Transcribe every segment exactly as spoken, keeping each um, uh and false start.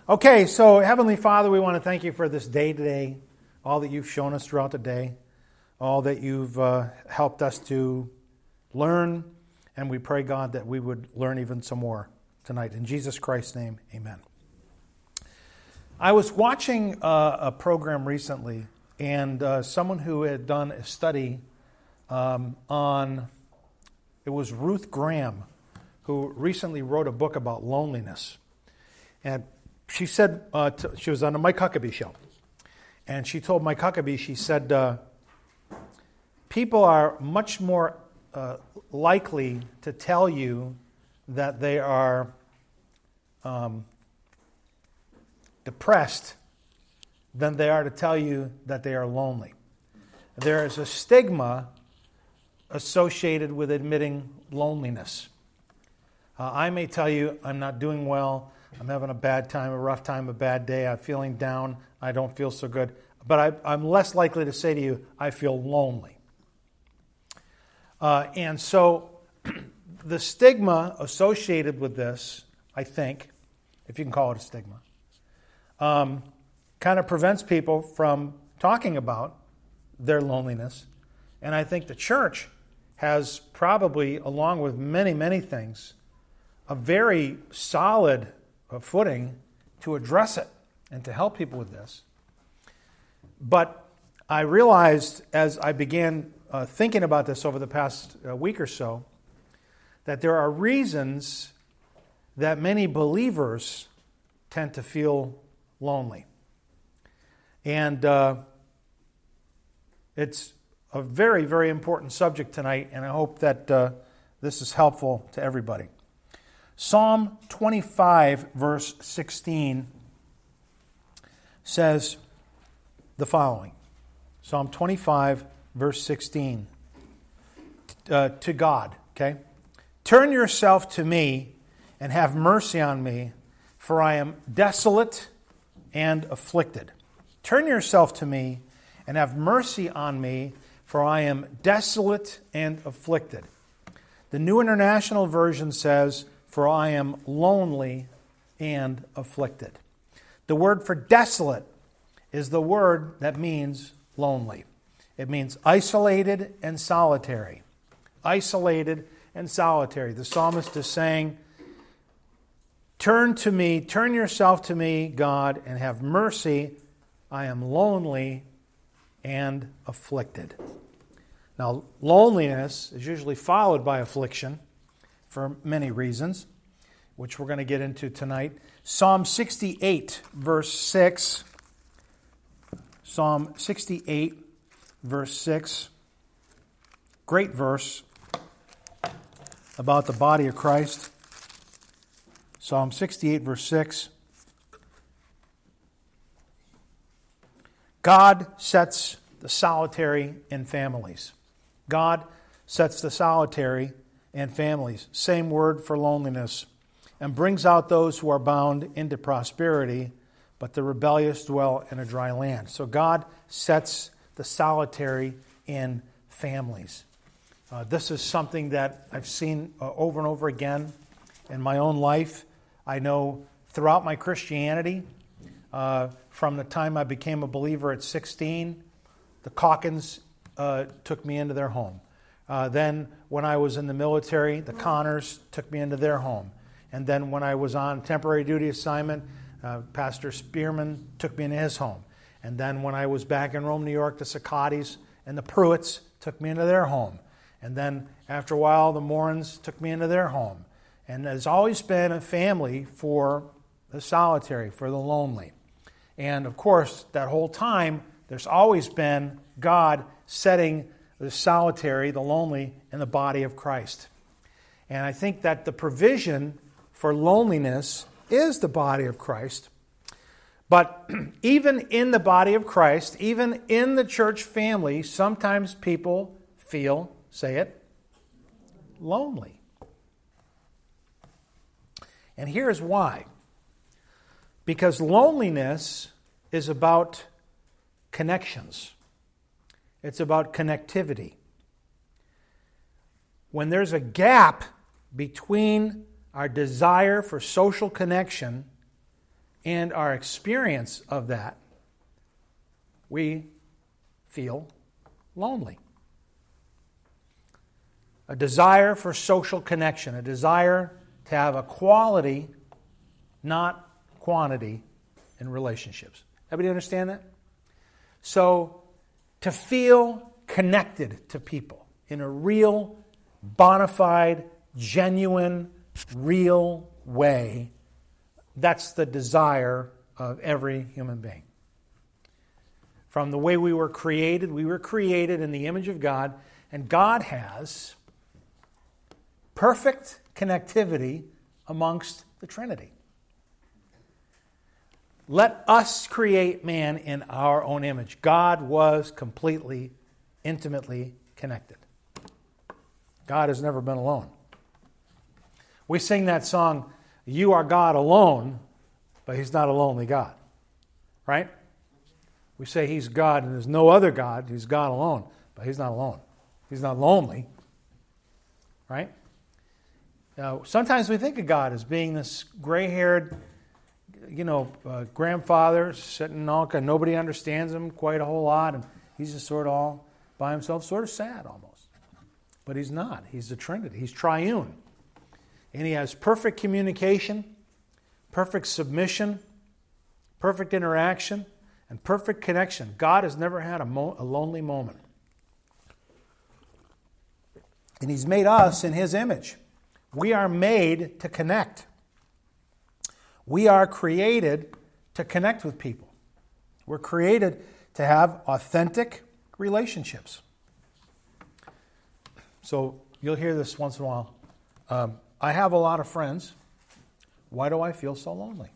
Okay, so Heavenly Father, we want to thank you for this day today, all that you've shown us throughout the day, all that you've uh, helped us to learn, and we pray, God, that we would learn even some more tonight. In Jesus Christ's name, amen. I was watching uh, a program recently, and uh, someone who had done a study um, on, it was Ruth Graham, who recently wrote a book about loneliness. And she said, uh, t- she was on the Mike Huckabee show, and she told Mike Huckabee, she said, uh, people are much more uh, likely to tell you that they are um, depressed than they are to tell you that they are lonely. There is a stigma associated with admitting loneliness. Uh, I may tell you I'm not doing well, I'm having a bad time, a rough time, a bad day, I'm feeling down, I don't feel so good. But I, I'm less likely to say to you, I feel lonely. Uh, and so the stigma associated with this, I think, if you can call it a stigma, um, kind of prevents people from talking about their loneliness. And I think the church has probably, along with many, many things, a very solid footing to address it and to help people with this. But I realized as I began uh, thinking about this over the past uh, week or so, that there are reasons that many believers tend to feel lonely. And uh, it's a very, very important subject tonight, and I hope that uh, this is helpful to everybody. Psalm twenty-five, verse sixteen, says the following. Psalm twenty-five, verse sixteen. Uh, to God, okay? Turn yourself to me and have mercy on me, for I am desolate and afflicted. Turn yourself to me and have mercy on me, for I am desolate and afflicted. The New International Version says, for I am lonely and afflicted. The word for desolate is the word that means lonely. It means isolated and solitary. Isolated and solitary. The psalmist is saying, turn to me, turn yourself to me, God, and have mercy. I am lonely and afflicted. Now, loneliness is usually followed by affliction for many reasons, which we're going to get into tonight. Psalm sixty-eight, verse six. Psalm sixty-eight, verse six. Great verse about the body of Christ. Psalm sixty-eight, verse six. God sets the solitary in families. God sets the solitary in families. Same word for loneliness. And brings out those who are bound into prosperity, but the rebellious dwell in a dry land. So God sets the solitary in families. Uh, this is something that I've seen uh, over and over again in my own life. I know throughout my Christianity, uh, from the time I became a believer at sixteen, the Calkins uh, took me into their home. Uh, then when I was in the military, the Connors took me into their home. And then when I was on temporary duty assignment, uh, Pastor Spearman took me into his home. And then when I was back in Rome, New York, the Sicottis and the Pruitts took me into their home. And then after a while, the Morans took me into their home. And there's always been a family for the solitary, for the lonely. And of course, that whole time, there's always been God setting the solitary, the lonely, in the body of Christ. And I think that the provision for loneliness is the body of Christ. But even in the body of Christ, even in the church family, sometimes people feel, say it, lonely. And here's why. Because loneliness is about connections. It's about connectivity. When there's a gap between our desire for social connection and our experience of that, we feel lonely. A desire for social connection, a desire to have a quality, not quantity, in relationships. Everybody understand that? So, to feel connected to people in a real, bona fide, genuine, real way, that's the desire of every human being. From the way we were created, we were created in the image of God, and God has perfect connectivity amongst the Trinity. Let us create man in our own image. God was completely, intimately connected. God has never been alone. We sing that song, "You are God alone," but He's not a lonely God. Right? We say He's God and there's no other God. He's God alone, but He's not alone. He's not lonely. Right? Now, sometimes we think of God as being this gray-haired, you know, uh, grandfather sitting all, nobody understands him quite a whole lot, and he's just sort of all by himself, sort of sad almost. But He's not. He's the Trinity. He's triune. And He has perfect communication, perfect submission, perfect interaction, and perfect connection. God has never had a, mo- a lonely moment. And He's made us in His image. We are made to connect. We are created to connect with people. We're created to have authentic relationships. So you'll hear this once in a while. Um, I have a lot of friends. Why do I feel so lonely?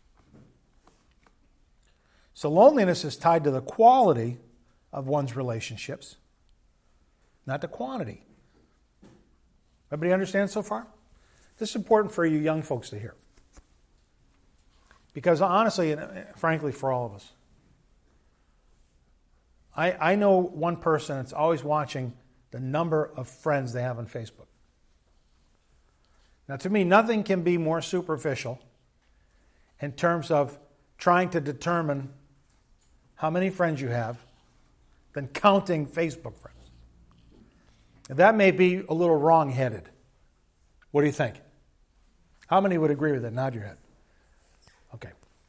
So loneliness is tied to the quality of one's relationships, not the quantity. Everybody understand so far? This is important for you young folks to hear. Because honestly, and frankly, for all of us, I, I know one person that's always watching the number of friends they have on Facebook. Now, to me, nothing can be more superficial in terms of trying to determine how many friends you have than counting Facebook friends. That may be a little wrong-headed. What do you think? How many would agree with that? Nod your head. Okay.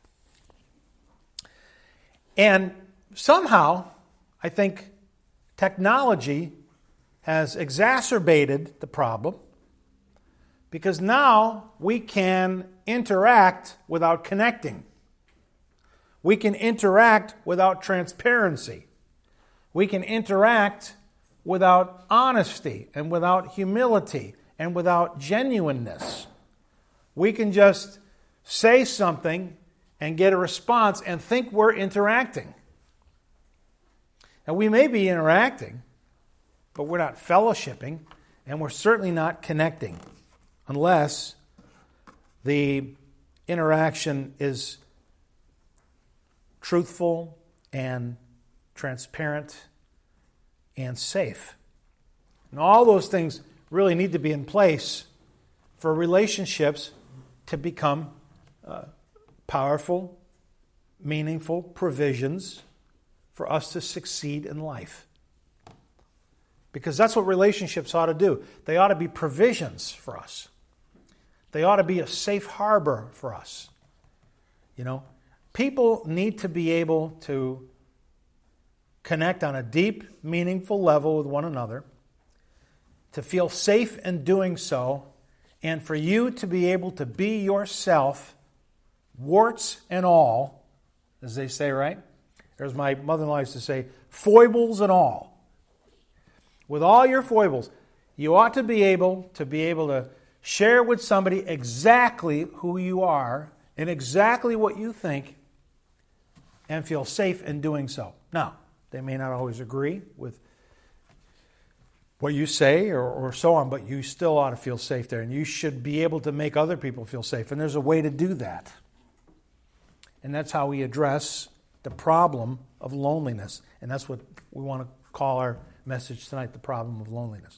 And somehow, I think technology has exacerbated the problem because now we can interact without connecting. We can interact without transparency. We can interact without honesty and without humility and without genuineness. We can just say something and get a response and think we're interacting. And we may be interacting, but we're not fellowshipping, and we're certainly not connecting unless the interaction is truthful and transparent and safe. And all those things really need to be in place for relationships to become uh, powerful, meaningful provisions for us to succeed in life. Because that's what relationships ought to do. They ought to be provisions for us. They ought to be a safe harbor for us. You know, people need to be able to connect on a deep, meaningful level with one another, to feel safe in doing so, and for you to be able to be yourself, warts and all, as they say, right? As my mother-in-law used to say, foibles and all. With all your foibles, you ought to be able to be able to share with somebody exactly who you are and exactly what you think and feel safe in doing so. Now, they may not always agree with what you say or, or so on, but you still ought to feel safe there. And you should be able to make other people feel safe. And there's a way to do that. And that's how we address the problem of loneliness. And that's what we want to call our message tonight, the problem of loneliness.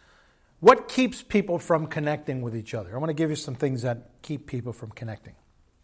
What keeps people from connecting with each other? I want to give you some things that keep people from connecting.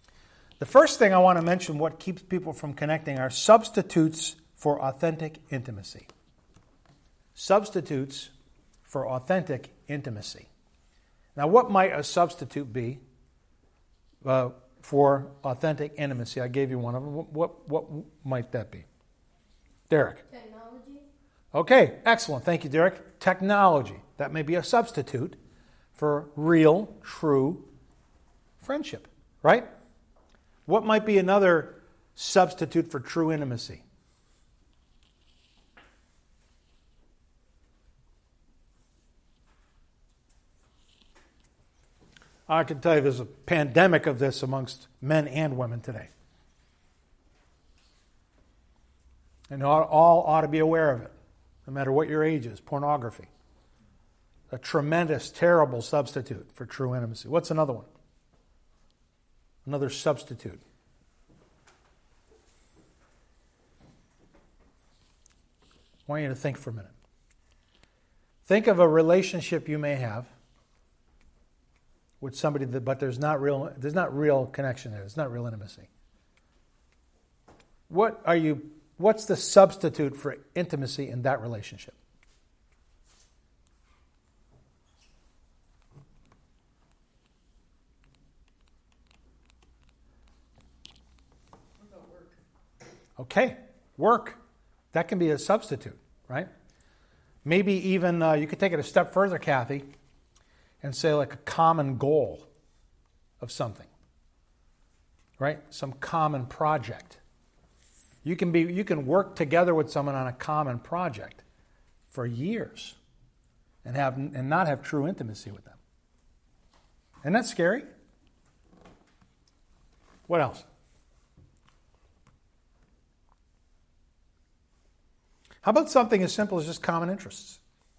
The first thing I want to mention, what keeps people from connecting, are substitutes for authentic intimacy. Substitutes for authentic intimacy. Now, what might a substitute be uh, for authentic intimacy? I gave you one of them. What, what, what might that be? Derek? Technology. Okay, excellent. Thank you, Derek. Technology. That may be a substitute for real, true friendship, right? What might be another substitute for true intimacy? I can tell you there's a pandemic of this amongst men and women today. And all, all ought to be aware of it, no matter what your age is. Pornography. A tremendous, terrible substitute for true intimacy. What's another one? Another substitute. I want you to think for a minute. Think of a relationship you may have with somebody, that, but there's not real, there's not real connection there. It's not real intimacy. What are you? What's the substitute for intimacy in that relationship? Okay, work. That can be a substitute, right? Maybe even, uh, you could take it a step further, Kathy, and say like a common goal of something, right? Some common project. You can be, you can work together with someone on a common project for years and have and not have true intimacy with them. Isn't that scary? What else? How about something as simple as just common interests?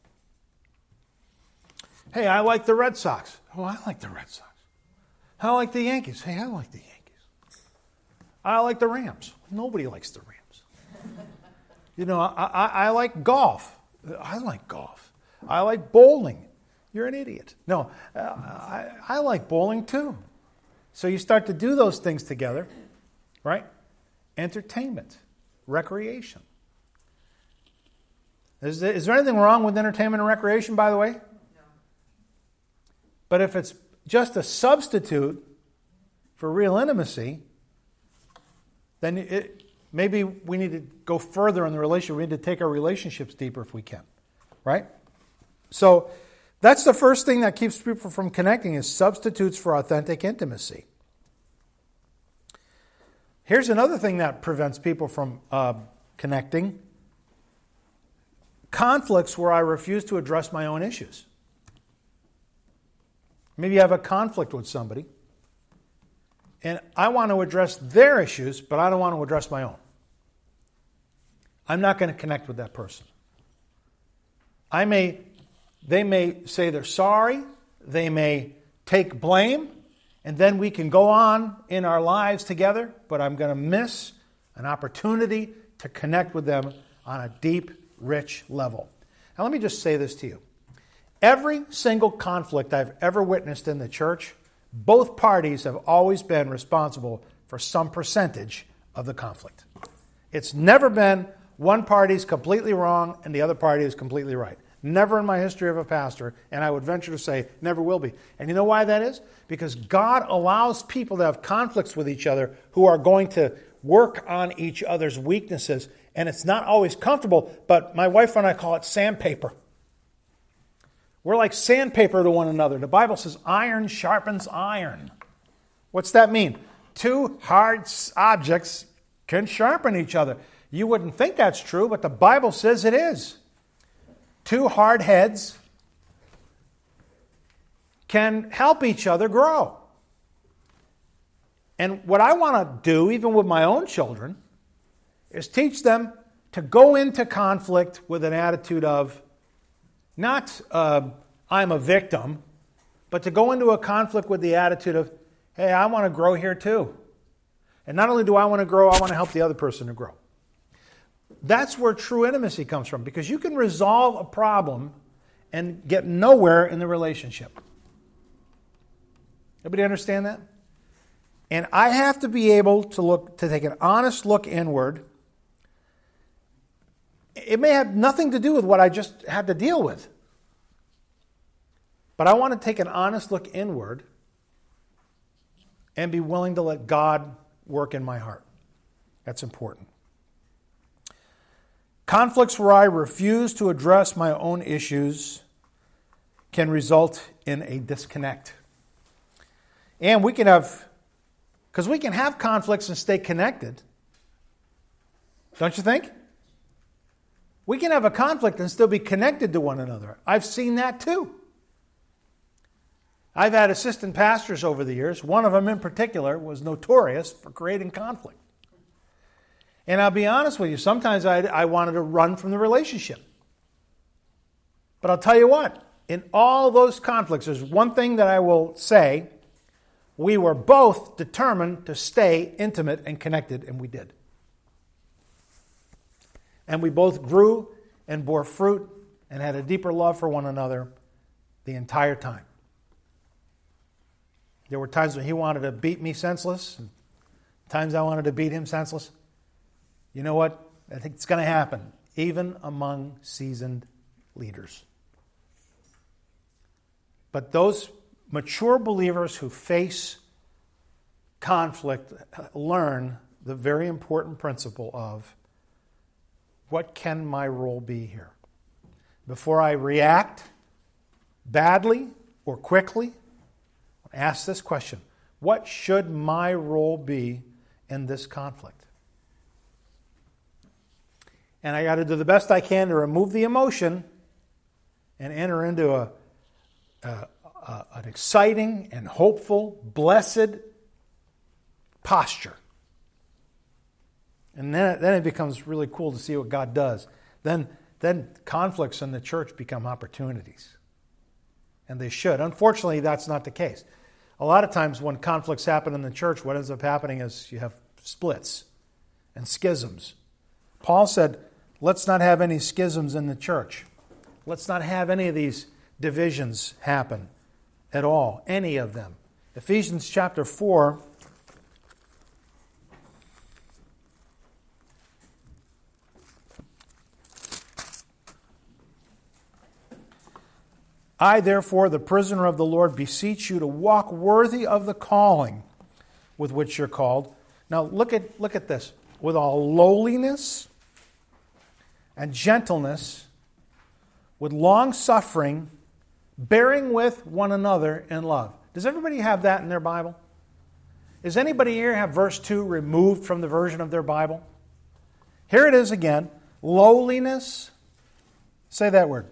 Hey, I like the Red Sox. Oh, I like the Red Sox. I like the Yankees. Hey, I like the Yankees. I like the Rams. Nobody likes the Rams. You know, I, I, I like golf. I like golf. I like bowling. You're an idiot. No, uh, I, I like bowling too. So you start to do those things together, right? Entertainment, recreation. Is there, is there anything wrong with entertainment and recreation, by the way? No. But if it's just a substitute for real intimacy, then it, maybe we need to go further in the relationship. We need to take our relationships deeper if we can, right? So that's the first thing that keeps people from connecting, is substitutes for authentic intimacy. Here's another thing that prevents people from uh, connecting. Conflicts where I refuse to address my own issues. Maybe you have a conflict with somebody, and I want to address their issues, but I don't want to address my own. I'm not going to connect with that person. I may, they may say they're sorry, they may take blame, and then we can go on in our lives together, but I'm going to miss an opportunity to connect with them on a deep, rich level. Now let me just say this to you. Every single conflict I've ever witnessed in the church, both parties have always been responsible for some percentage of the conflict. It's never been one party's completely wrong and the other party is completely right. Never in my history of a pastor, and I would venture to say never will be. And you know why that is? Because God allows people to have conflicts with each other who are going to work on each other's weaknesses. And it's not always comfortable, but my wife and I call it sandpaper. We're like sandpaper to one another. The Bible says iron sharpens iron. What's that mean? Two hard objects can sharpen each other. You wouldn't think that's true, but the Bible says it is. Two hard heads can help each other grow. And what I want to do, even with my own children, is teach them to go into conflict with an attitude of not uh, I'm a victim, but to go into a conflict with the attitude of, hey, I want to grow here too. And not only do I want to grow, I want to help the other person to grow. That's where true intimacy comes from, because you can resolve a problem and get nowhere in the relationship. Everybody understand that? And I have to be able to look to take an honest look inward. It may have nothing to do with what I just had to deal with. But I want to take an honest look inward and be willing to let God work in my heart. That's important. Conflicts where I refuse to address my own issues can result in a disconnect. And we can have, because we can have conflicts and stay connected. Don't you think? We can have a conflict and still be connected to one another. I've seen that too. I've had assistant pastors over the years. One of them in particular was notorious for creating conflict. And I'll be honest with you, sometimes I, I wanted to run from the relationship. But I'll tell you what, in all those conflicts, there's one thing that I will say. We were both determined to stay intimate and connected, and we did. And we both grew and bore fruit and had a deeper love for one another the entire time. There were times when he wanted to beat me senseless, and times I wanted to beat him senseless. You know what? I think it's going to happen, even among seasoned leaders. But those mature believers who face conflict learn the very important principle of, what can my role be here? Before I react badly or quickly, ask this question: what should my role be in this conflict? And I got to do the best I can to remove the emotion and enter into a, a, a an exciting and hopeful, blessed posture. And then, then it becomes really cool to see what God does. Then, then conflicts in the church become opportunities. And they should. Unfortunately, that's not the case. A lot of times when conflicts happen in the church, what ends up happening is you have splits and schisms. Paul said, let's not have any schisms in the church. Let's not have any of these divisions happen at all, any of them. Ephesians chapter four. I, therefore, the prisoner of the Lord, beseech you to walk worthy of the calling with which you're called. Now, look at look at this. With all lowliness and gentleness, with long suffering, bearing with one another in love. Does everybody have that in their Bible? Does anybody here have verse two removed from the version of their Bible? Here it is again. Lowliness. Say that word.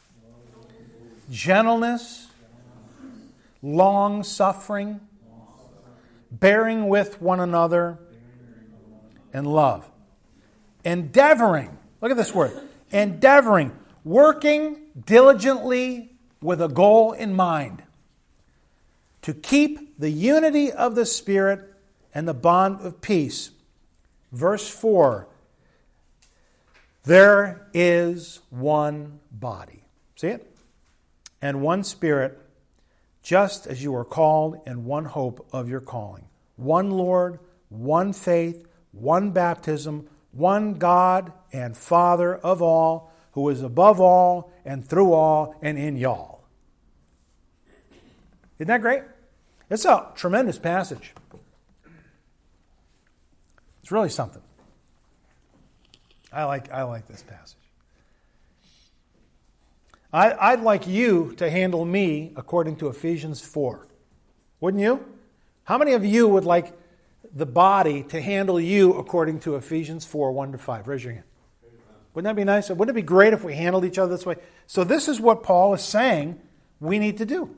Gentleness, long suffering, bearing with one another in love. Endeavoring, look at this word, endeavoring, working diligently with a goal in mind, to keep the unity of the Spirit and the bond of peace. Verse four, there is one body. See it? And one Spirit, just as you are called in one hope of your calling. One Lord, one faith, one baptism, one God and Father of all, who is above all and through all and in y'all. Isn't that great? It's a tremendous passage. It's really something. I like, I like this passage. I'd like you to handle me according to Ephesians four. Wouldn't you? How many of you would like the body to handle you according to Ephesians four, one to five? Raise your hand. Wouldn't that be nice? Wouldn't it be great if we handled each other this way? So this is what Paul is saying we need to do.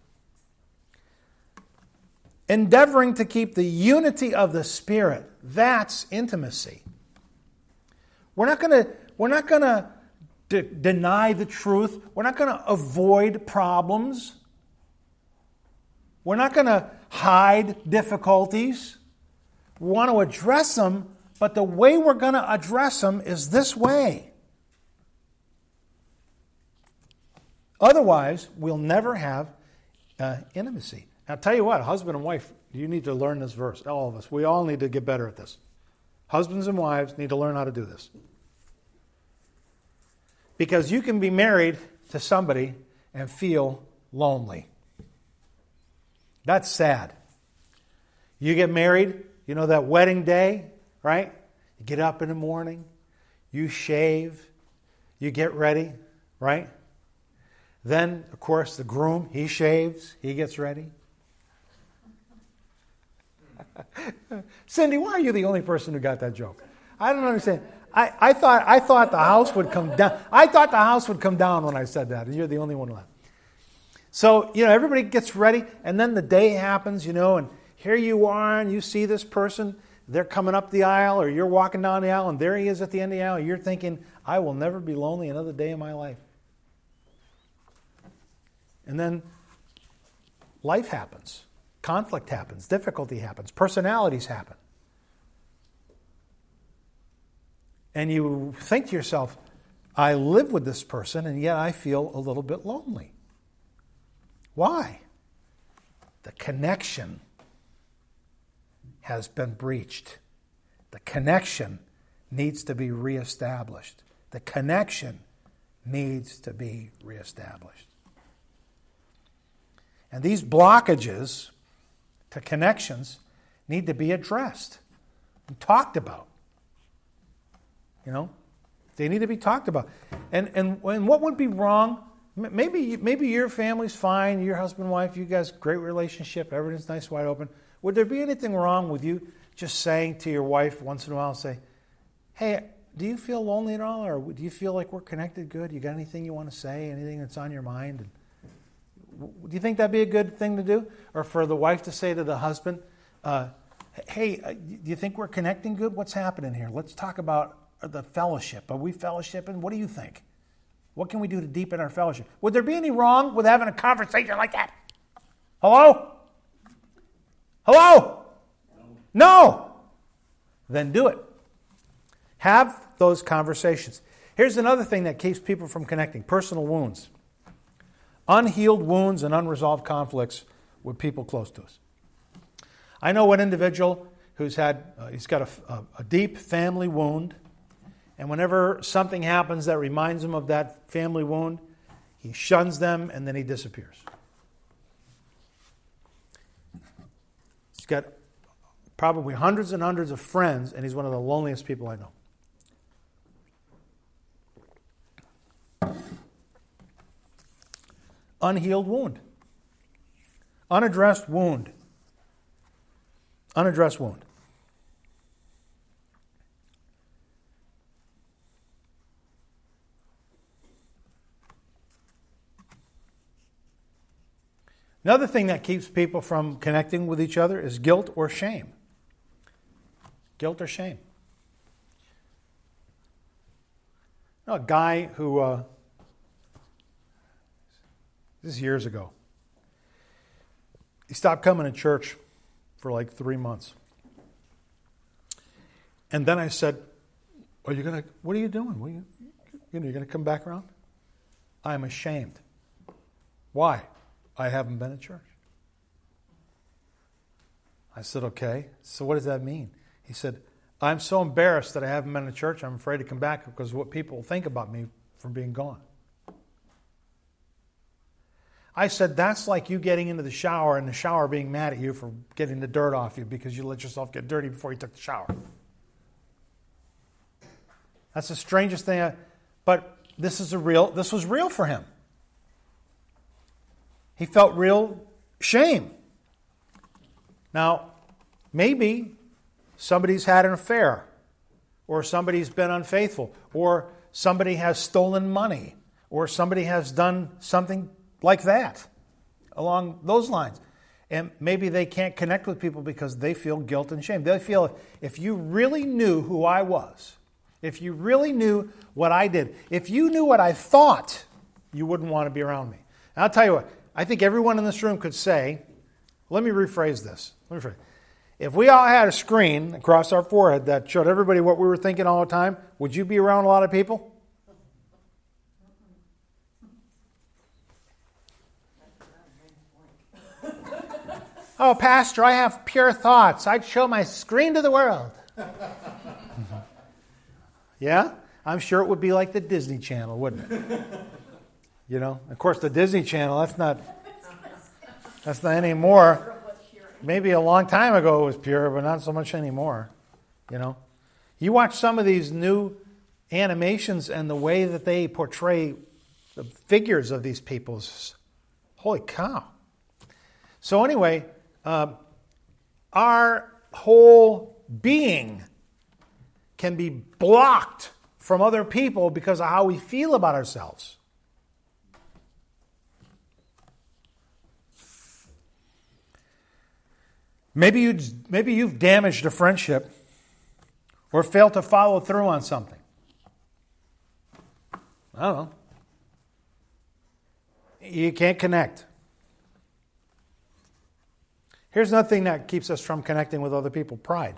Endeavoring to keep the unity of the Spirit. That's intimacy. We're not going to, we're not going to De- deny the truth. We're not going to avoid problems. We're not going to hide difficulties. We want to address them, but the way we're going to address them is this way. Otherwise, we'll never have uh, intimacy. Now, I'll tell you what, husband and wife you need to learn this verse, all of us. We all need to get better at this. Husbands and wives need to learn how to do this. Because you can be married to somebody and feel lonely. That's sad. You get married, you know that wedding day, right? You get up in the morning, you shave, you get ready, right? Then, of course, the groom, he shaves, he gets ready. Cindy, why are you the only person who got that joke? I don't understand. I, I thought I thought the house would come down. I thought the house would come down when I said that, and you're the only one left. So, you know, everybody gets ready, and then the day happens, you know, and here you are, and you see this person. They're coming up the aisle, or you're walking down the aisle, and there he is at the end of the aisle. You're thinking, I will never be lonely another day in my life. And then life happens. Conflict happens. Difficulty happens. Personalities happen. And you think to yourself, I live with this person, and yet I feel a little bit lonely. Why? The connection has been breached. The connection needs to be reestablished. The connection needs to be reestablished. And these blockages to connections need to be addressed and talked about. You know, they need to be talked about. And and, and what would be wrong? Maybe maybe your family's fine, your husband and wife, you guys, great relationship, everything's nice, wide open. Would there be anything wrong with you just saying to your wife once in a while, say, hey, do you feel lonely at all? Or do you feel like we're connected good? You got anything you want to say, anything that's on your mind? And do you think that'd be a good thing to do? Or for the wife to say to the husband, uh, hey, do you think we're connecting good? What's happening here? Let's talk about the fellowship. Are we fellowshipping? What do you think? What can we do to deepen our fellowship? Would there be any wrong with having a conversation like that? Hello? Hello? No. No. Then do it. Have those conversations. Here's another thing that keeps people from connecting. Personal wounds. Unhealed wounds and unresolved conflicts with people close to us. I know one individual who's had, uh, he's got a, a, a deep family wound. And whenever something happens that reminds him of that family wound, he shuns them and then he disappears. He's got probably hundreds and hundreds of friends, and he's one of the loneliest people I know. Unhealed wound. Unaddressed wound. Unaddressed wound. Another thing that keeps people from connecting with each other is guilt or shame. Guilt or shame. You know, a guy who, uh, this is years ago, he stopped coming to church for like three months. And then I said, are you going to, what are you doing? What are you, you know, you're going to come back around? I'm ashamed. Why? I haven't been at church. I said, okay, so what does that mean? He said, I'm so embarrassed that I haven't been to church, I'm afraid to come back because of what people will think about me from being gone. I said, that's like you getting into the shower and the shower being mad at you for getting the dirt off you because you let yourself get dirty before you took the shower. That's the strangest thing. I, but this is a real, this was real for him. He felt real shame. Now, maybe somebody's had an affair, or somebody's been unfaithful, or somebody has stolen money, or somebody has done something like that, along those lines. And maybe they can't connect with people because they feel guilt and shame. They feel, if you really knew who I was, if you really knew what I did, if you knew what I thought, you wouldn't want to be around me. And I'll tell you what, I think everyone in this room could say, let me rephrase this. Let me rephrase. If we all had a screen across our forehead that showed everybody what we were thinking all the time, would you be around a lot of people? Oh, Pastor, I have pure thoughts. I'd show my screen to the world. Yeah? I'm sure it would be like the Disney Channel, wouldn't it? You know? Of course, the Disney Channel, that's not, that's not anymore. Maybe a long time ago it was pure, but not so much anymore. You know? You watch some of these new animations and the way that they portray the figures of these people, holy cow. So anyway, uh, our whole being can be blocked from other people because of how we feel about ourselves. Maybe you maybe you've damaged a friendship or failed to follow through on something. I don't know. You can't connect. Here's another thing that keeps us from connecting with other people: pride.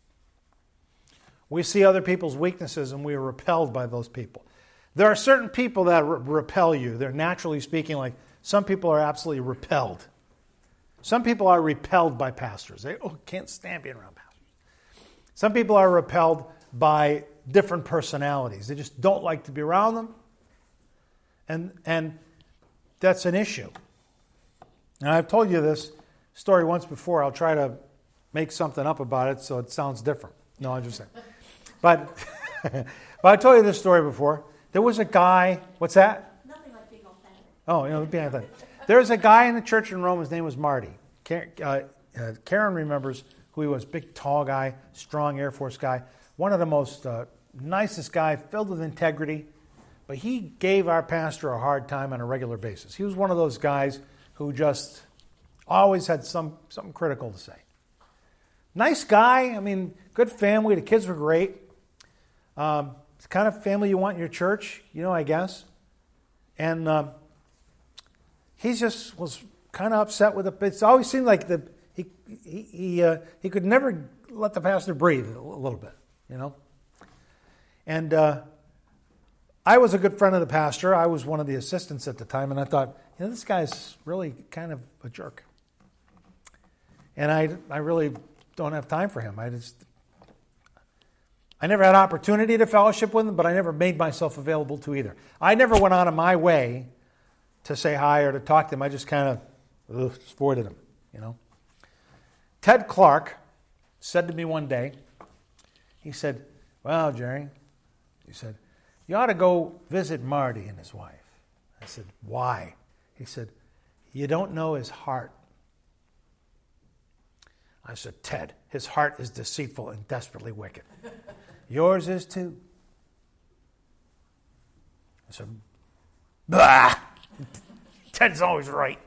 We see other people's weaknesses and we are repelled by those people. There are certain people that re- repel you. They're naturally speaking, like some people are absolutely repelled. Some people are repelled by pastors. They oh, can't stand being around pastors. Some people are repelled by different personalities. They just don't like to be around them. And, and that's an issue. And I've told you this story once before. I'll try to make something up about it so it sounds different. No, I'm just saying. But, but I told you this story before. There was a guy, what's that? Nothing like being authentic. Oh, you know, being authentic. There was a guy in the church in Rome, his name was Marty. Karen, uh, uh, Karen remembers who he was, big, tall guy, strong Air Force guy, one of the most uh, nicest guy, filled with integrity, but he gave our pastor a hard time on a regular basis. He was one of those guys who just always had some something critical to say. Nice guy, I mean, good family, the kids were great. Um, it's the kind of family you want in your church, you know, I guess. And um, he just was kind of upset with it. It always seemed like the he he he, uh, he could never let the pastor breathe a little bit, you know. And uh, I was a good friend of the pastor. I was one of the assistants at the time, and I thought, you know, this guy's really kind of a jerk. And I I really don't have time for him. I just I never had opportunity to fellowship with him, but I never made myself available to either. I never went out of my way to say hi or to talk to him. I just kind of ugh, just avoided him, you know. Ted Clark said to me one day, he said, well, Jerry, he said, you ought to go visit Marty and his wife. I said, why? He said, you don't know his heart. I said, Ted, his heart is deceitful and desperately wicked. Yours is too. I said, bah! Ted's always right.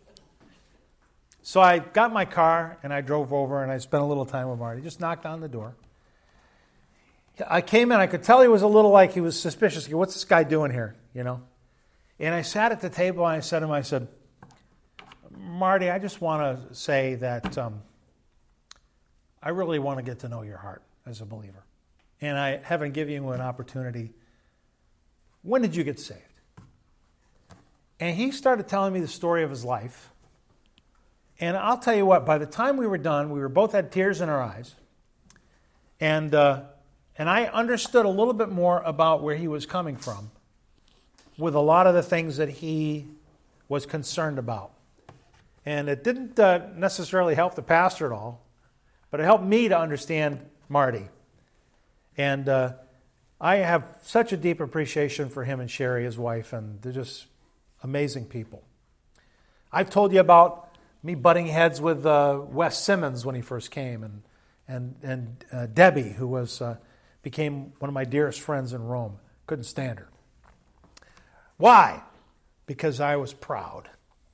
So I got my car and I drove over and I spent a little time with Marty. Just knocked on the door. I came in, I could tell he was a little like he was suspicious. What's this guy doing here, you know? And I sat at the table and I said to him, I said, Marty, I just want to say that um, I really want to get to know your heart as a believer. And I haven't given you an opportunity. When did you get saved? And he started telling me the story of his life. And I'll tell you what, by the time we were done, we were both had tears in our eyes. And uh, and I understood a little bit more about where he was coming from with a lot of the things that he was concerned about. And it didn't uh, necessarily help the pastor at all, but it helped me to understand Marty. And uh, I have such a deep appreciation for him and Sherry, his wife, and they're just amazing people. I've told you about me butting heads with uh, Wes Simmons when he first came, and and and uh, Debbie, who was uh, became one of my dearest friends in Rome. Couldn't stand her. Why? Because I was proud.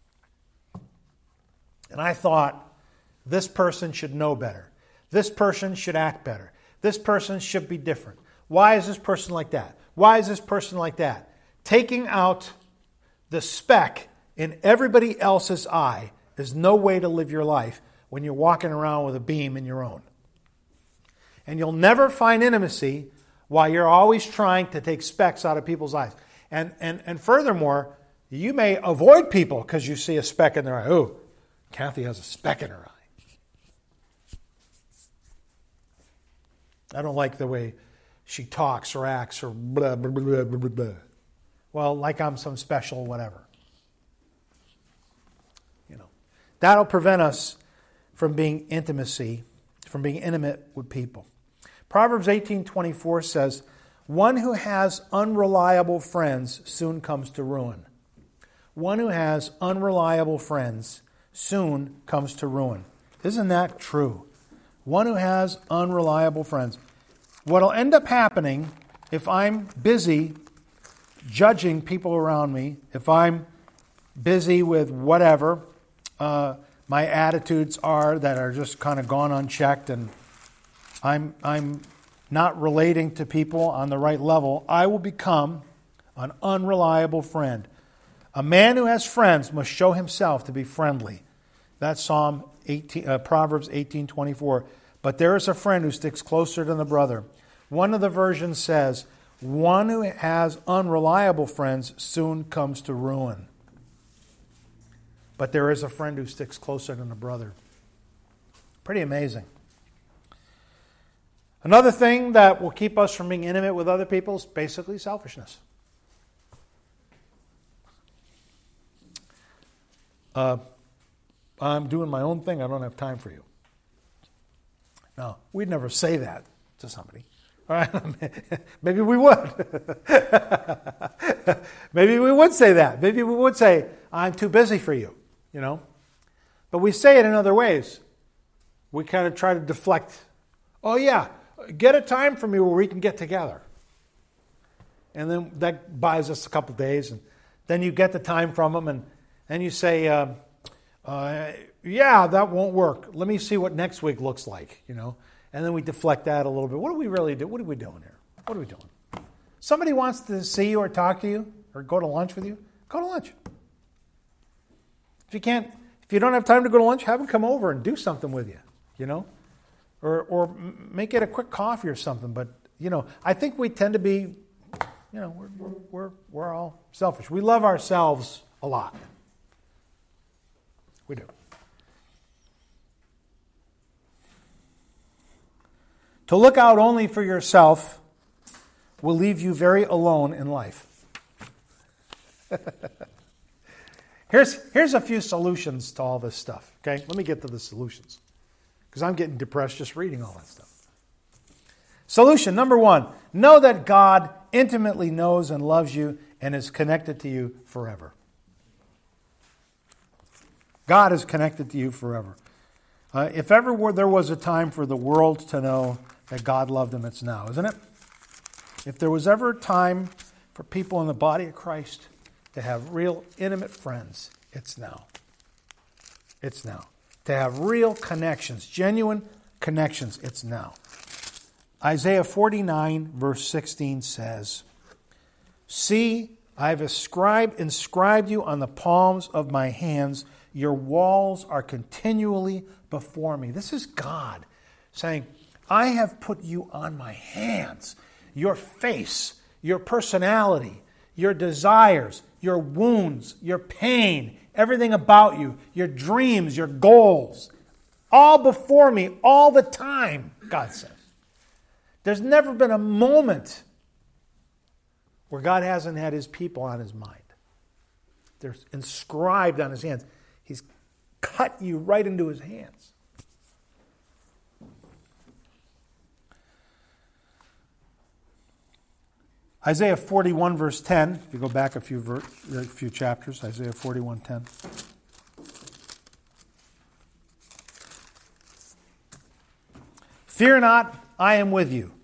And I thought, this person should know better. This person should act better. This person should be different. Why is this person like that? Why is this person like that? Taking out the speck in everybody else's eye is no way to live your life when you're walking around with a beam in your own. And you'll never find intimacy while you're always trying to take specks out of people's eyes. And and, and furthermore, you may avoid people because you see a speck in their eye. Oh, Kathy has a speck in her eye. I don't like the way she talks or acts or blah, blah, blah, blah, blah, blah. Well, like I'm some special whatever. You know, that'll prevent us from being intimacy, from being intimate with people. Proverbs eighteen twenty-four says, one who has unreliable friends soon comes to ruin. One who has unreliable friends soon comes to ruin. Isn't that true? One who has unreliable friends. What'll end up happening if I'm busy judging people around me, if I'm busy with whatever uh, my attitudes are that are just kind of gone unchecked, and I'm I'm not relating to people on the right level, I will become an unreliable friend. A man who has friends must show himself to be friendly. That's Psalm eighteen, uh, Proverbs eighteen twenty-four. But there is a friend who sticks closer than the brother. One of the versions says, one who has unreliable friends soon comes to ruin. But there is a friend who sticks closer than a brother. Pretty amazing. Another thing that will keep us from being intimate with other people is basically selfishness. Uh, I'm doing my own thing. I don't have time for you. No, we'd never say that to somebody. All right, maybe we would. Maybe we would say that. Maybe we would say, I'm too busy for you, you know. But we say it in other ways. We kind of try to deflect. Oh, yeah, get a time for me where we can get together. And then that buys us a couple days. And then you get the time from them, and then you say, uh, uh, yeah, that won't work. Let me see what next week looks like, you know. And then we deflect that a little bit. What do we really do? What are we doing here? What are we doing? Somebody wants to see you or talk to you or go to lunch with you, go to lunch. If you can't, if you don't have time to go to lunch, have them come over and do something with you, you know. Or or make it a quick coffee or something. But, you know, I think we tend to be, you know, we're we're we're, we're all selfish. We love ourselves a lot. We do. To look out only for yourself will leave you very alone in life. here's, here's a few solutions to all this stuff. Okay, let me get to the solutions, because I'm getting depressed just reading all that stuff. Solution number one, know that God intimately knows and loves you and is connected to you forever. God is connected to you forever. Uh, if ever were, there was a time for the world to know that God loved them, it's now, isn't it? If there was ever a time for people in the body of Christ to have real intimate friends, it's now. It's now. To have real connections, genuine connections, it's now. Isaiah forty-nine, verse sixteen says, see, I have inscribed, inscribed you on the palms of my hands. Your walls are continually before me. This is God saying, I have put you on my hands. Your face, your personality, your desires, your wounds, your pain, everything about you, your dreams, your goals, all before me all the time, God says. There's never been a moment where God hasn't had his people on his mind. They're inscribed on his hands. He's cut you right into his hands. Isaiah forty-one, verse ten. If you go back a few ver- a few chapters, Isaiah forty-one, ten. Fear not, I am with you.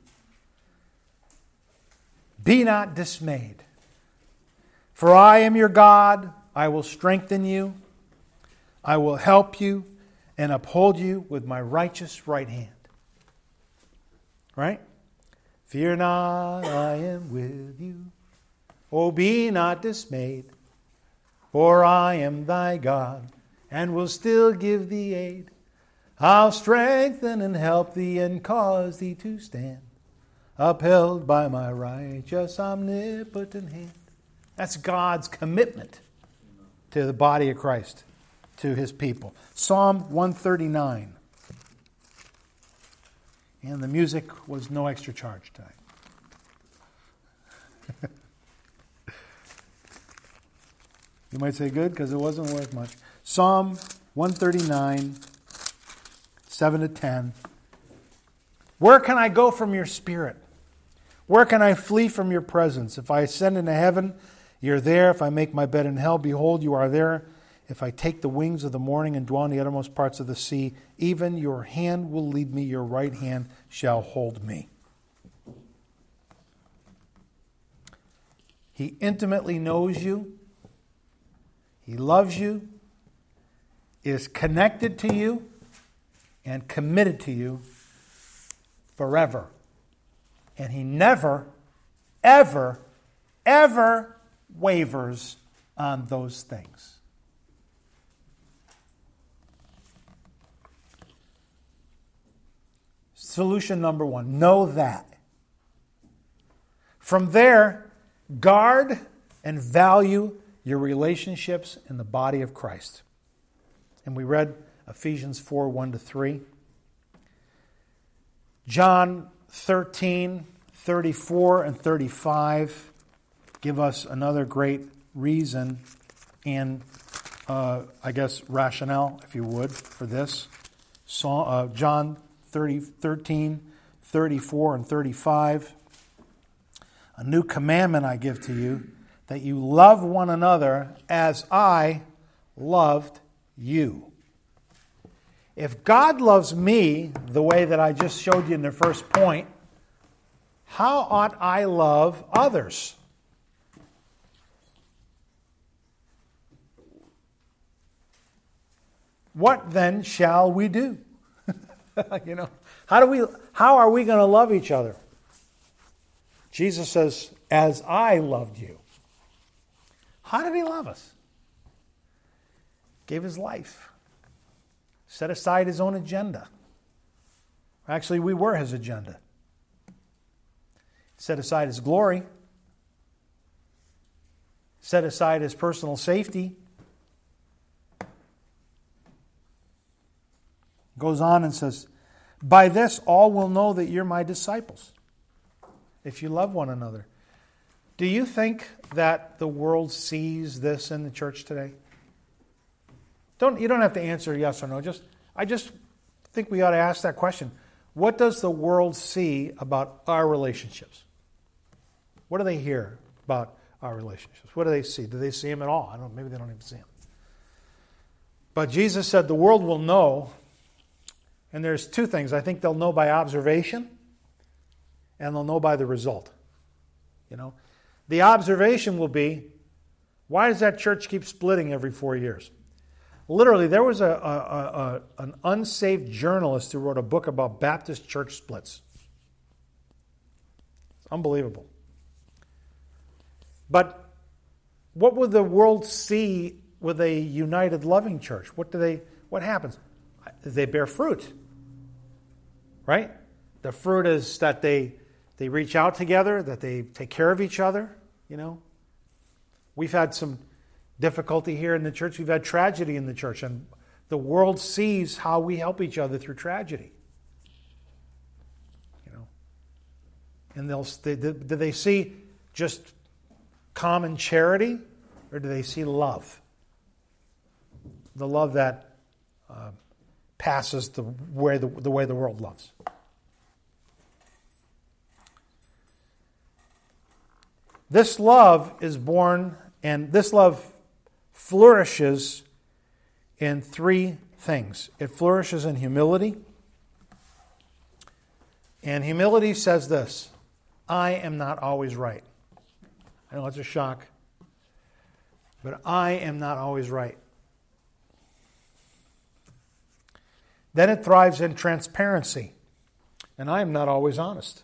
Be not dismayed. For I am your God. I will strengthen you. I will help you and uphold you with my righteous right hand. Right? Fear not, I am with you. Oh, be not dismayed, for I am thy God, and will still give thee aid. I'll strengthen and help thee, and cause thee to stand, upheld by my righteous omnipotent hand. That's God's commitment to the body of Christ, to his people. Psalm one thirty-nine. And the music was no extra charge tonight. You might say good because it wasn't worth much. Psalm one thirty-nine, seven to ten. Where can I go from your spirit? Where can I flee from your presence? If I ascend into heaven, you're there. If I make my bed in hell, behold, you are there. If I take the wings of the morning and dwell in the uttermost parts of the sea, even your hand will lead me, your right hand shall hold me. He intimately knows you. He loves you, is connected to you, and committed to you forever. And he never, ever, ever wavers on those things. Solution number one, know that. From there, guard and value your relationships in the body of Christ. And we read Ephesians four, one to three. John thirteen, thirty-four and thirty-five give us another great reason and, uh, I guess, rationale, if you would, for this. So, uh, John thirty, thirteen, thirty-four and thirty-five. A new commandment I give to you, that you love one another as I loved you. If God loves me the way that I just showed you in the first point, how ought I love others? What then shall we do? you know, how do we how are we going to love each other? Jesus says, as I loved you. How did he love us? Gave his life. Set aside his own agenda. Actually, we were his agenda. Set aside his glory. Set aside his personal safety. Goes on and says, by this all will know that you're my disciples, if you love one another. Do you think that the world sees this in the church today? Don't you don't have to answer yes or no. Just I just think we ought to ask that question. What does the world see about our relationships? What do they hear about our relationships? What do they see? Do they see them at all? I don't know. Maybe they don't even see them. But Jesus said the world will know, and there's two things. I think they'll know by observation, and they'll know by the result. You know, the observation will be, why does that church keep splitting every four years? Literally, there was a, a, a, a an unsaved journalist who wrote a book about Baptist church splits. It's unbelievable. But what would the world see with a united, loving church? What do they? What happens? They bear fruit, right? The fruit is that they they reach out together, that they take care of each other. You know, we've had some difficulty here in the church. We've had tragedy in the church, and the world sees how we help each other through tragedy. You know, and they'll they, do they see just common charity, or do they see love? The love that uh, passes the way the, the way the world loves. This love is born, and this love flourishes in three things. It flourishes in humility. And humility says this: I am not always right. I know it's a shock, but I am not always right. Then it thrives in transparency, and I am not always honest.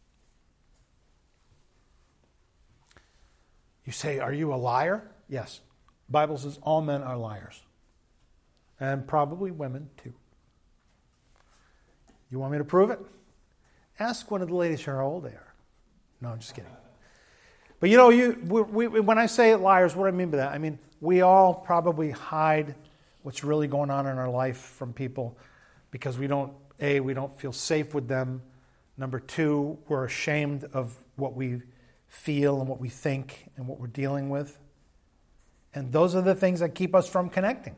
You say, are you a liar? Yes. The Bible says all men are liars. And probably women too. You want me to prove it? Ask one of the ladies how old they are. No, I'm just kidding. But you know, you we, we, when I say liars, what do I mean by that? I mean, we all probably hide what's really going on in our life from people because we don't A, we don't feel safe with them. Number two, we're ashamed of what we feel and what we think and what we're dealing with. And those are the things that keep us from connecting.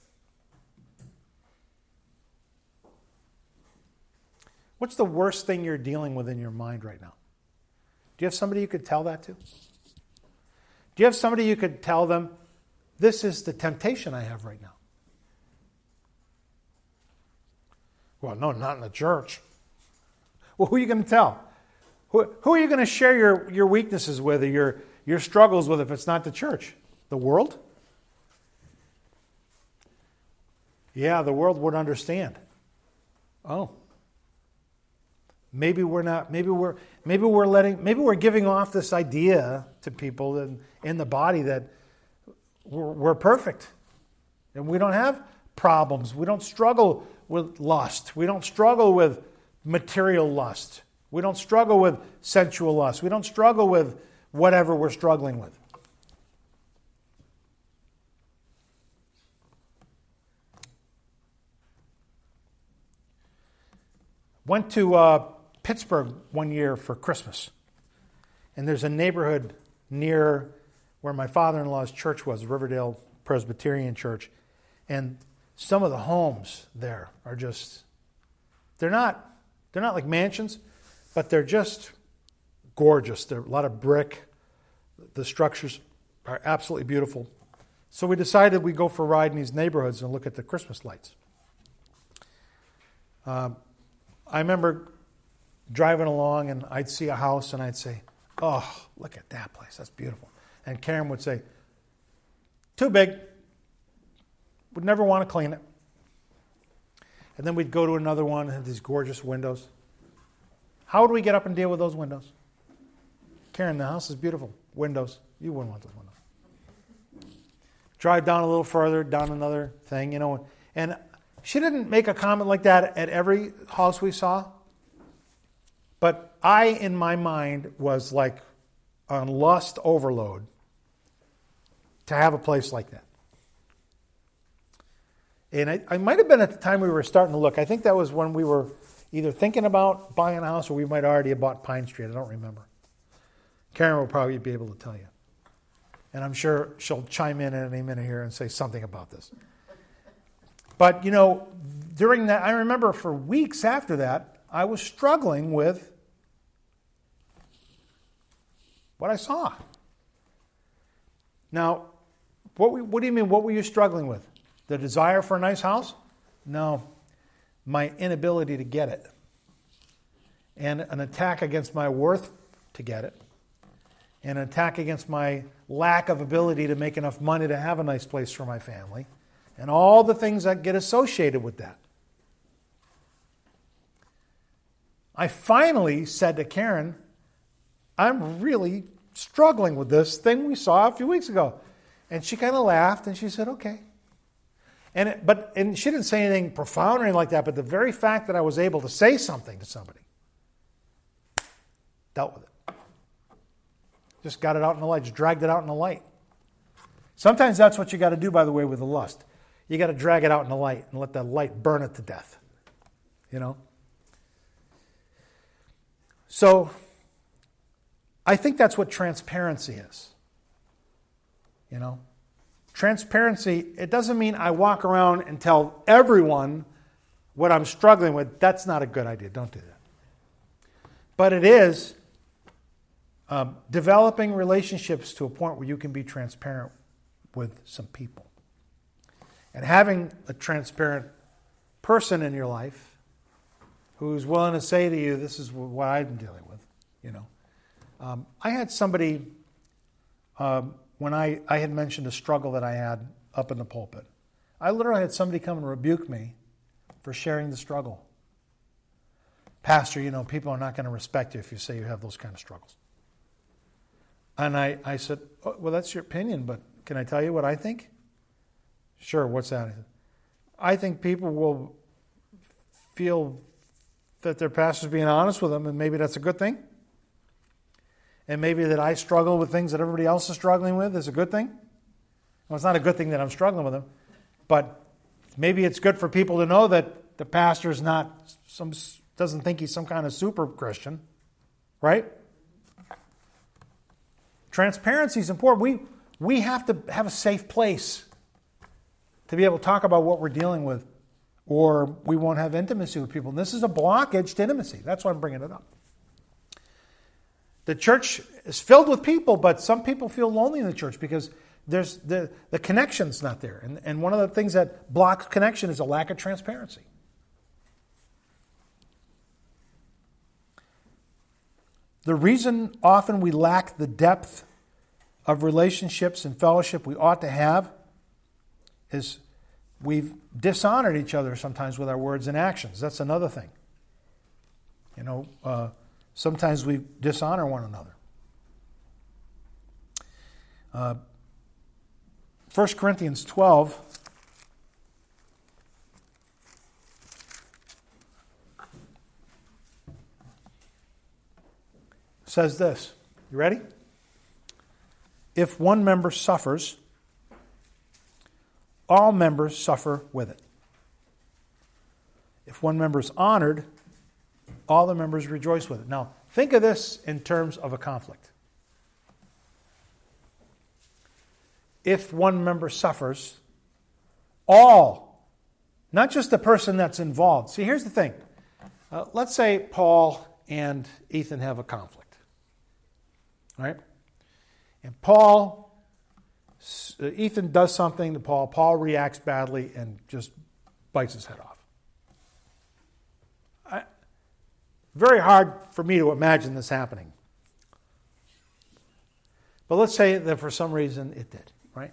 What's the worst thing you're dealing with in your mind right now? Do you have somebody you could tell that to? Do you have somebody you could tell them, this is the temptation I have right now? Well, no, not in the church. Well, who are you going to tell? Who, who are you going to share your, your weaknesses with or your, your struggles with if it's not the church? The world? Yeah, the world would understand. Oh. Maybe we're not, maybe we're maybe we're letting maybe we're giving off this idea to people in, in the body that we're, we're perfect. And we don't have problems. We don't struggle with lust. We don't struggle with material lust. We don't struggle with sensual lust. We don't struggle with whatever we're struggling with. Went to uh, Pittsburgh one year for Christmas. And there's a neighborhood near where my father-in-law's church was, Riverdale Presbyterian Church. And some of the homes there are just, they're not, they're not like mansions, but they're just gorgeous. They're a lot of brick. The structures are absolutely beautiful. So we decided we'd go for a ride in these neighborhoods and look at the Christmas lights. Um, I remember driving along and I'd see a house and I'd say, oh, look at that place. That's beautiful. And Karen would say, too big. Would never want to clean it. And then we'd go to another one and have these gorgeous windows. How would we get up and deal with those windows? Karen, the house is beautiful. Windows. You wouldn't want those windows. Drive down a little further, down another thing, you know. And she didn't make a comment like that at every house we saw. But I, in my mind, was like on lust overload to have a place like that. And I, I might have been at the time we were starting to look. I think that was when we were either thinking about buying a house or we might already have bought Pine Street. I don't remember. Karen will probably be able to tell you. And I'm sure she'll chime in at any minute here and say something about this. But, you know, during that, I remember for weeks after that, I was struggling with what I saw. Now, what, what do you mean, what were you struggling with? The desire for a nice house? No, my inability to get it. And an attack against my worth to get it. And an attack against my lack of ability to make enough money to have a nice place for my family. And all the things that get associated with that. I finally said to Karen, I'm really struggling with this thing we saw a few weeks ago. And she kind of laughed and she said, okay. And it, but and she didn't say anything profound or anything like that, but the very fact that I was able to say something to somebody dealt with it. Just got it out in the light, just dragged it out in the light. Sometimes that's what you got to do, by the way, with the lust. You got to drag it out in the light and let the light burn it to death. You know? So, I think that's what transparency is. You know? Transparency, it doesn't mean I walk around and tell everyone what I'm struggling with. That's not a good idea. Don't do that. But it is um, developing relationships to a point where you can be transparent with some people. And having a transparent person in your life who's willing to say to you, this is what I'm dealing with. You know, um, I had somebody... Um, When I, I had mentioned a struggle that I had up in the pulpit, I literally had somebody come and rebuke me for sharing the struggle. Pastor, you know, people are not going to respect you if you say you have those kind of struggles. And I, I said, oh, well, that's your opinion, but can I tell you what I think? Sure, what's that? I think people will feel that their pastor's being honest with them, and maybe that's a good thing. And maybe that I struggle with things that everybody else is struggling with is a good thing. Well, it's not a good thing that I'm struggling with them, but maybe it's good for people to know that the pastor's not some doesn't think he's some kind of super Christian, right? Transparency is important. We we have to have a safe place to be able to talk about what we're dealing with, or we won't have intimacy with people. And this is a blockage to intimacy. That's why I'm bringing it up. The church is filled with people, but some people feel lonely in the church because there's the, the connection's not there. And, and one of the things that blocks connection is a lack of transparency. The reason often we lack the depth of relationships and fellowship we ought to have is we've dishonored each other sometimes with our words and actions. That's another thing. You know, uh, sometimes we dishonor one another. Uh, First Corinthians twelve says this. You ready? If one member suffers, all members suffer with it. If one member is honored, all the members rejoice with it. Now, think of this in terms of a conflict. If one member suffers, all, not just the person that's involved. See, here's the thing. Uh, let's say Paul and Ethan have a conflict. Right? And Paul, uh, Ethan does something to Paul. Paul reacts badly and just bites his head off. I, very hard for me to imagine this happening. But let's say that for some reason it did. Right?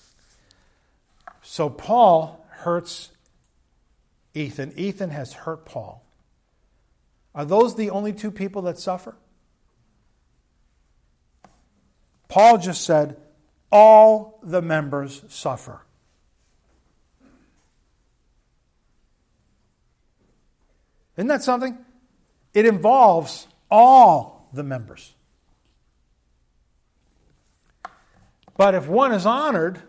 So Paul hurts Ethan. Ethan has hurt Paul. Are those the only two people that suffer? Paul just said, all the members suffer. Isn't that something? It involves all the members. But if one is honored,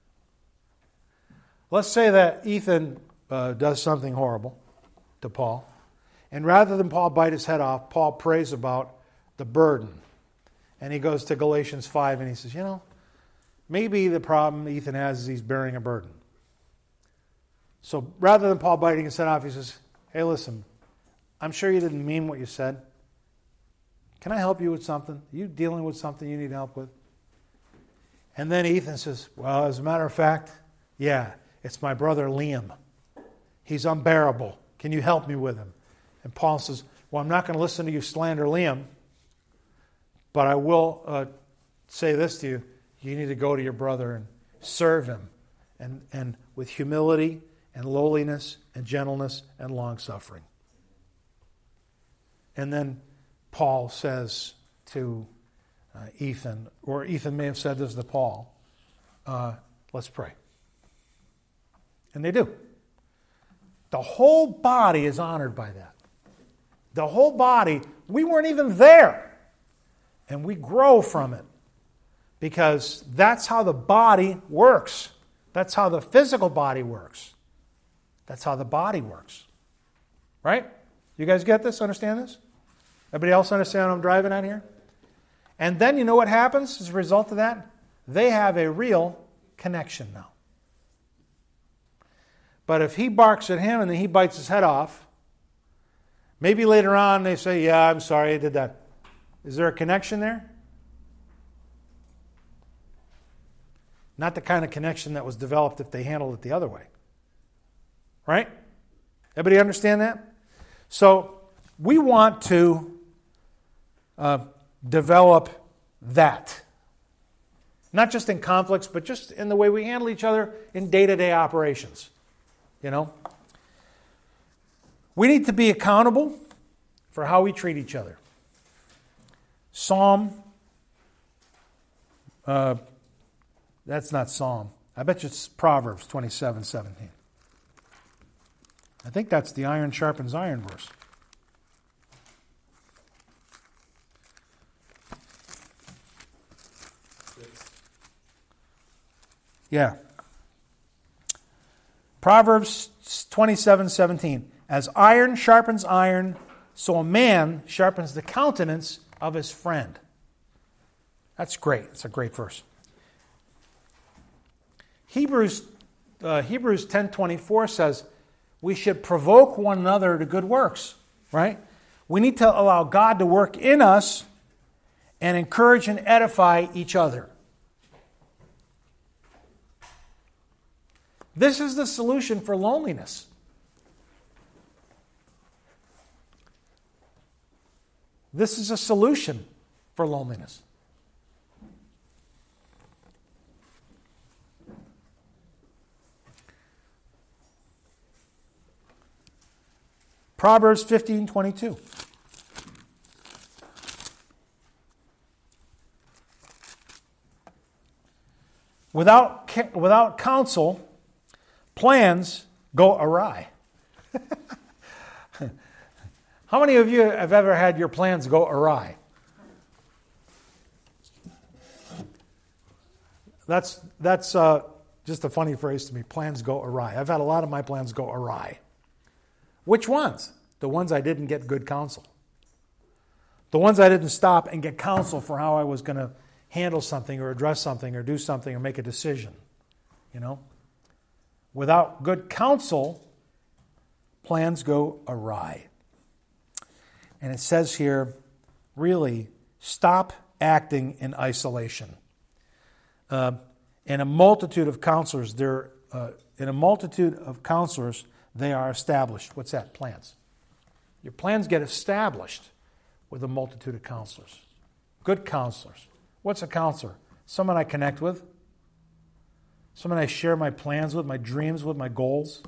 let's say that Ethan uh, does something horrible to Paul, and rather than Paul bite his head off, Paul prays about the burden. And he goes to Galatians five and he says, you know, maybe the problem Ethan has is he's bearing a burden. So rather than Paul biting his head off, he says, hey, listen, I'm sure you didn't mean what you said. Can I help you with something? Are you dealing with something you need help with? And then Ethan says, well, as a matter of fact, yeah, it's my brother Liam. He's unbearable. Can you help me with him? And Paul says, well, I'm not going to listen to you slander Liam, but I will uh, say this to you. You need to go to your brother and serve him, and, and with humility and lowliness and gentleness and long-suffering. And then Paul says to Uh, Ethan, or Ethan may have said this to Paul, uh, let's pray. And they do. The whole body is honored by that. The whole body, we weren't even there. And we grow from it. Because that's how the body works. That's how the physical body works. That's how the body works. Right? You guys get this? Understand this? Everybody else understand what I'm driving at here? And then you know what happens as a result of that? They have a real connection now. But if he barks at him and then he bites his head off, maybe later on they say, yeah, I'm sorry I did that. Is there a connection there? Not the kind of connection that was developed if they handled it the other way. Right? Everybody understand that? So we want to uh, develop that. Not just in conflicts, but just in the way we handle each other in day-to-day operations. You know? We need to be accountable for how we treat each other. Psalm, uh, that's not Psalm. I bet you it's Proverbs twenty-seven seventeen. I think that's the iron sharpens iron verse. Yeah. Proverbs twenty-seven seventeen. As iron sharpens iron, so a man sharpens the countenance of his friend. That's great. It's a great verse. Hebrews uh, Hebrews ten twenty-four says we should provoke one another to good works, right? We need to allow God to work in us and encourage and edify each other. This is the solution for loneliness. This is a solution for loneliness. Proverbs fifteen twenty-two. Without, without counsel, plans go awry. How many of you have ever had your plans go awry? That's, that's uh, just a funny phrase to me. Plans go awry. I've had a lot of my plans go awry. Which ones? The ones I didn't get good counsel. The ones I didn't stop and get counsel for how I was going to handle something or address something or do something or make a decision. You know? Without good counsel, plans go awry. And it says here, really, stop acting in isolation. Uh, in a multitude of counselors, there, uh, in a multitude of counselors, they are established. What's that? Plans. Your plans get established with a multitude of counselors. Good counselors. What's a counselor? Someone I connect with. Someone I share my plans with, my dreams with, my goals.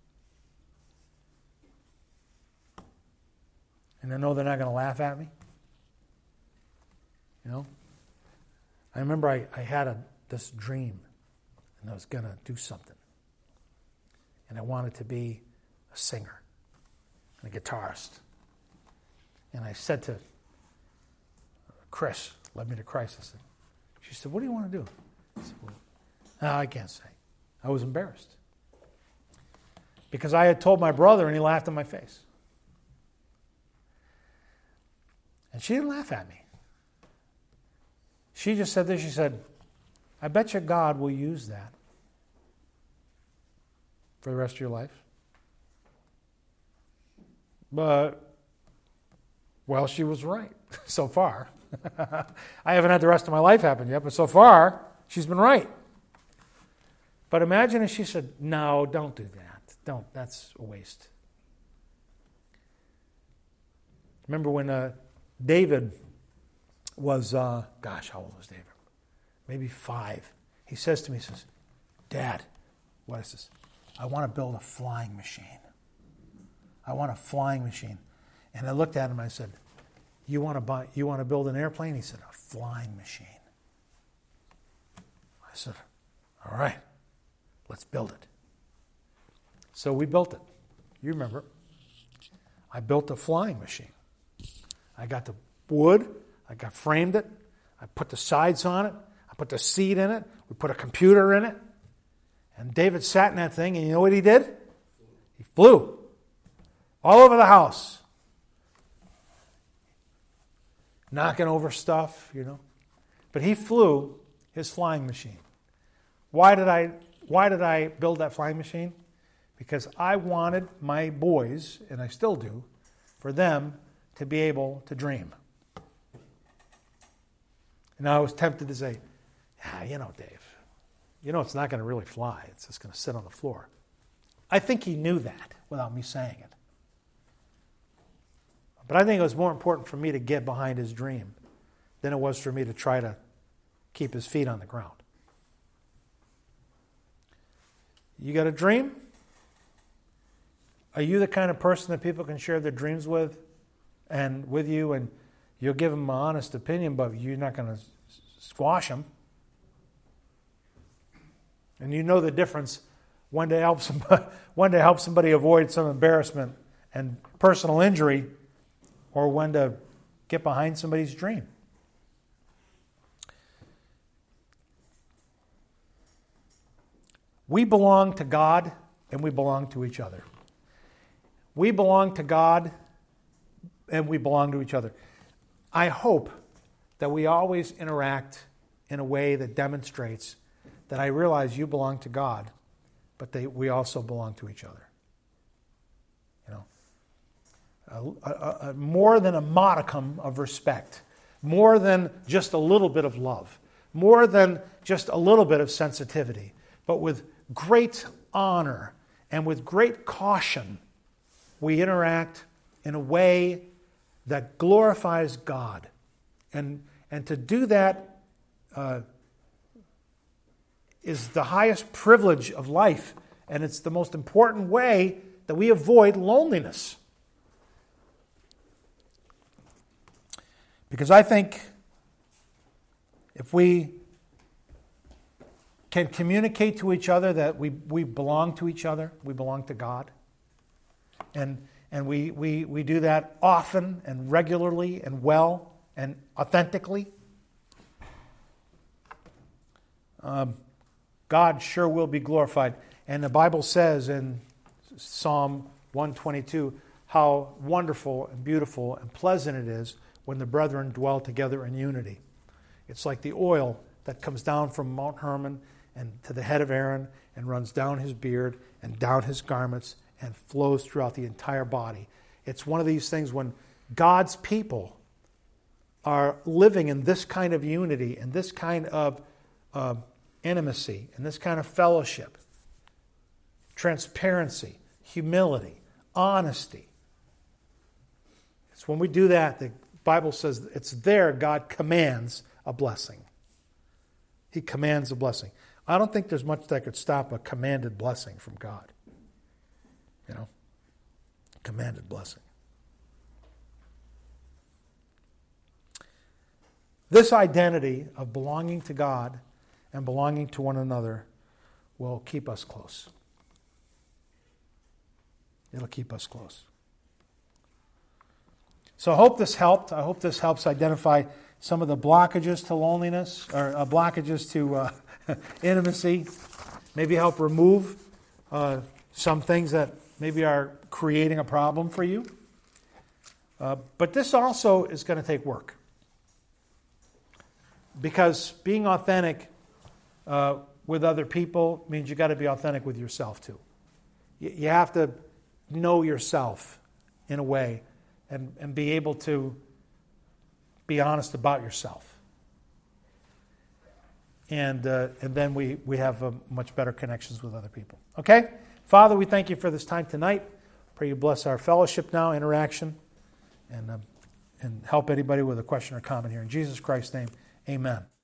And I know they're not going to laugh at me. You know? I remember I, I had a, this dream, and I was going to do something. And I wanted to be a singer and a guitarist. And I said to Chris, led me to Christ, I said, she said, what do you want to do? I said, well, no, I can't say. I was embarrassed. Because I had told my brother and he laughed in my face. And she didn't laugh at me. She just said this, she said, I bet you God will use that for the rest of your life. But, well, she was right so far. I haven't had the rest of my life happen yet, but so far, she's been right. But imagine if she said, no, don't do that. Don't, that's a waste. Remember when uh, David was, uh, gosh, how old was David? Maybe five. He says to me, he says, Dad, what is this? I want to build a flying machine. I want a flying machine. And I looked at him and I said, you want to buy, you want to build an airplane? He said, a flying machine. I said, all right, let's build it. So we built it. You remember. I built a flying machine. I got the wood, I got framed it, I put the sides on it, I put the seat in it, we put a computer in it, and David sat in that thing, and you know what he did? He flew all over the house, knocking over stuff, you know. But he flew his flying machine. Why did I, why did I build that flying machine? Because I wanted my boys, and I still do, for them to be able to dream. And I was tempted to say, yeah, you know, Dave, you know it's not going to really fly. It's just going to sit on the floor. I think he knew that without me saying it. But I think it was more important for me to get behind his dream than it was for me to try to keep his feet on the ground. You got a dream? Are you the kind of person that people can share their dreams with and with you, and you'll give them an honest opinion, but you're not going to squash them? And you know the difference when to help somebody, when to help somebody avoid some embarrassment and personal injury, or when to get behind somebody's dream. We belong to God and we belong to each other. We belong to God and we belong to each other. I hope that we always interact in a way that demonstrates that I realize you belong to God, but they, we also belong to each other. You know, a, a, a, more than a modicum of respect, more than just a little bit of love, more than just a little bit of sensitivity, but with great honor and with great caution, we interact in a way that glorifies God. And, and to do that uh, is the highest privilege of life, and it's the most important way that we avoid loneliness. Because I think if we can communicate to each other that we, we belong to each other, we belong to God, and, and we, we, we do that often and regularly and well and authentically, um, God sure will be glorified. And the Bible says in Psalm one twenty-two how wonderful and beautiful and pleasant it is when the brethren dwell together in unity. It's like the oil that comes down from Mount Hermon and to the head of Aaron and runs down his beard and down his garments and flows throughout the entire body. It's one of these things when God's people are living in this kind of unity and this kind of uh, intimacy and this kind of fellowship, transparency, humility, honesty. It's when we do that, the Bible says it's there God commands a blessing. He commands a blessing. I don't think there's much that could stop a commanded blessing from God. You know, commanded blessing. This identity of belonging to God and belonging to one another will keep us close. It'll keep us close. So I hope this helped. I hope this helps identify some of the blockages to loneliness, or uh, blockages to uh, intimacy. Maybe help remove uh, some things that maybe are creating a problem for you. Uh, but this also is going to take work. Because being authentic uh, with other people means you've got to be authentic with yourself too. You, you have to know yourself in a way and, and be able to be honest about yourself. And uh, and then we, we have uh, much better connections with other people. Okay? Father, we thank you for this time tonight. Pray you bless our fellowship now, interaction, and, uh, and help anybody with a question or comment here. In Jesus Christ's name, amen.